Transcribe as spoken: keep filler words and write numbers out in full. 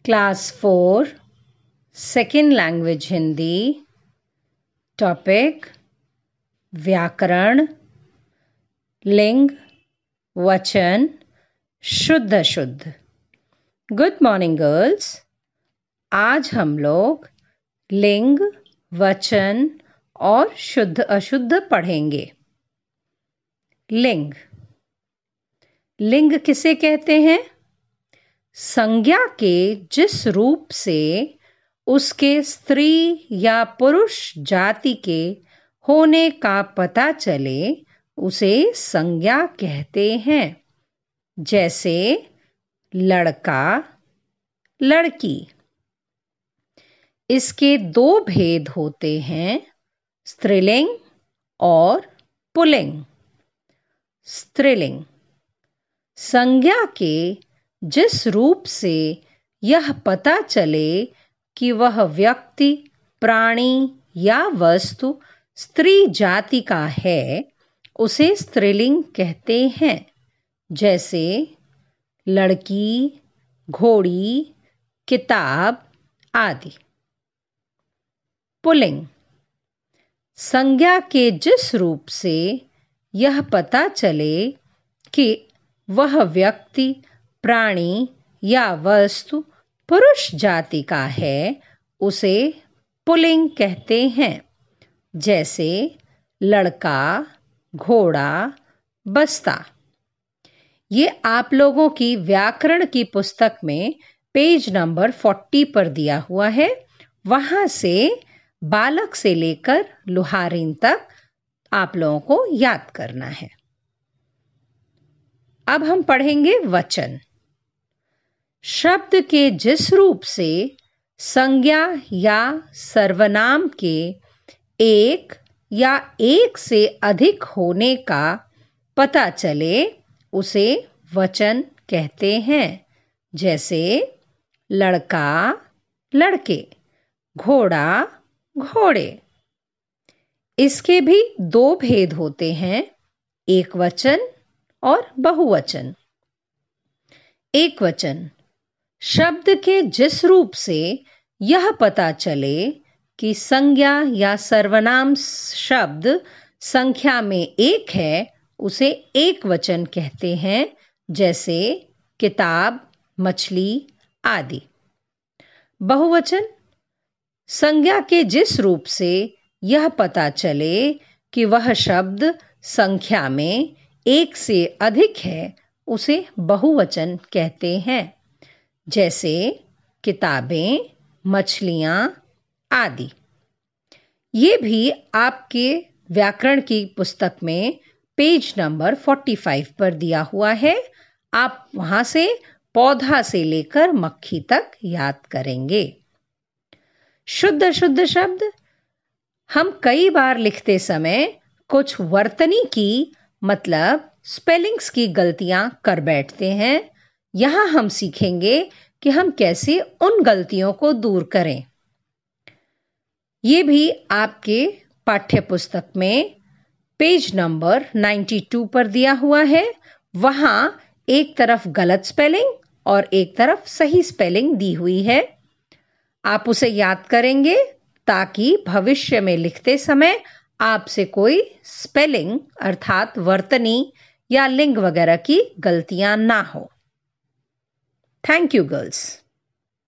Class four second language Hindi. Topic व्याकरण, लिंग, वचन, शुद्ध अशुद्ध। Good morning girls. आज हम लोग लिंग, वचन और शुद्ध अशुद्ध पढ़ेंगे। लिंग लिंग किसे कहते हैं? संज्ञा के जिस रूप से उसके स्त्री या पुरुष जाति के होने का पता चले उसे संज्ञा कहते हैं। जैसे लड़का, लड़की। इसके दो भेद होते हैं, स्त्रीलिंग और पुल्लिंग। स्त्रीलिंग संज्ञा के जिस रूप से यह पता चले कि वह व्यक्ति, प्राणी या वस्तु स्त्री जाति का है उसे स्त्रीलिंग कहते हैं। जैसे लड़की, घोड़ी, किताब आदि। पुल्लिंग संज्ञा के जिस रूप से यह पता चले कि वह व्यक्ति, प्राणी या वस्तु पुरुष जाति का है उसे पुल्लिंग कहते हैं। जैसे लड़का, घोड़ा, बस्ता। ये आप लोगों की व्याकरण की पुस्तक में पेज नंबर चालीस पर दिया हुआ है। वहां से बालक से लेकर लुहारीन तक आप लोगों को याद करना है। अब हम पढ़ेंगे वचन। शब्द के जिस रूप से संज्ञा या सर्वनाम के एक या एक से अधिक होने का पता चले उसे वचन कहते हैं। जैसे लड़का, लड़के, घोड़ा, घोड़े। इसके भी दो भेद होते हैं, एक वचन और बहुवचन। एक वचन शब्द के जिस रूप से यह पता चले कि संज्ञा या सर्वनाम शब्द संख्या में एक है उसे एक वचन कहते हैं। जैसे किताब, मछली आदि। बहुवचन संज्ञा के जिस रूप से यह पता चले कि वह शब्द संख्या में एक से अधिक है उसे बहुवचन कहते हैं। जैसे किताबें, मछलियाँ आदि। ये भी आपके व्याकरण की पुस्तक में पेज नंबर पैंतालीस पर दिया हुआ है। आप वहां से पौधा से लेकर मक्खी तक याद करेंगे। शुद्ध अशुद्ध शब्द हम कई बार लिखते समय कुछ वर्तनी की मतलब स्पेलिंग्स की गलतियां कर बैठते हैं। यहाँ हम सीखेंगे कि हम कैसे उन गलतियों को दूर करें। ये भी आपके पाठ्य पुस्तक में पेज नंबर बानवे पर दिया हुआ है। वहाँ एक तरफ गलत स्पेलिंग और एक तरफ सही स्पेलिंग दी हुई है। आप उसे याद करेंगे ताकि भविष्य में लिखते समय आपसे कोई स्पेलिंग अर्थात वर्तनी या लिंग वगैरह की गलतियां ना हो। Thank you, girls.